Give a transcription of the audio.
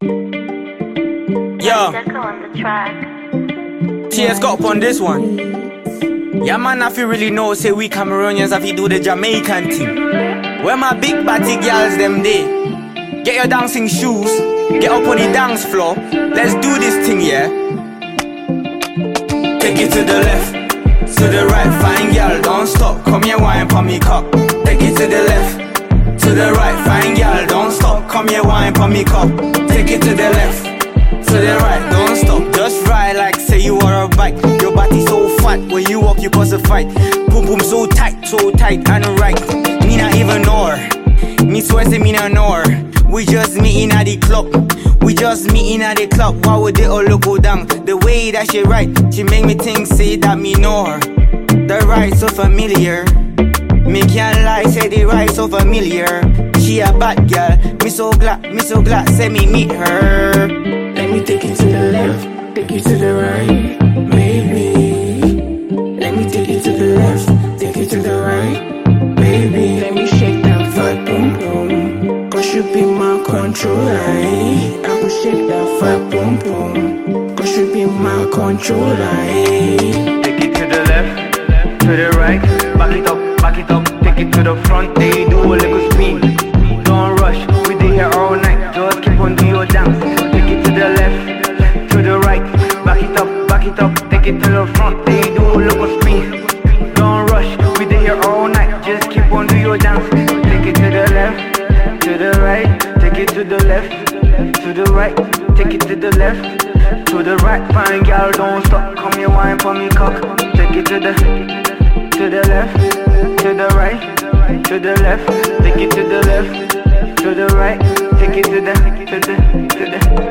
Yo, TS got up on this one. Yeah man, if you really know, say we Cameroonians have to do the Jamaican thing. Where my big batty girls them day. Get your dancing shoes, get up on the dance floor. Let's do this thing, yeah. Take it to the left, to the right, fine girl, don't stop. Come here, wine for me cup. Take it to the left, to the right, fine girl, don't stop. Come here, wine for me cup. Take it to the left, to the right, don't stop. Just ride like say you are a bike. Your body so fat, when you walk you cause a fight. Boom boom so tight and right. Me not even know her. Me swear say me not know her. We just meeting at the club. We just meeting at the club. Why would they all look go down? The way that she write, she make me think say that me know her. The ride so familiar. Me can't lie, say the ride so familiar. She a bad girl, me so glad, say me meet her. Let me take it to the left, take it to the right, baby. Let me take it to the left, take it to the right, baby. Let me shake that fat boom boom, cause you be my controller. I will shake that fat boom boom, cause you be my controller. Take it to the left, to the right, back it up, take it to the front, they do a little spin. Don't rush, we dey here all night, just keep on doing your dance. Take it to the left, to the right, back it up, take it to the front, they do a little spin. Don't rush, we dey here all night, just keep on doing your dance. Take it to the left, to the right, take it to the left, to the right, take it to the left, to the right, fine girl, don't stop, come here, wine for me cock. Take it to the left, to the right, to the left, take it to the left, to the right, take it to the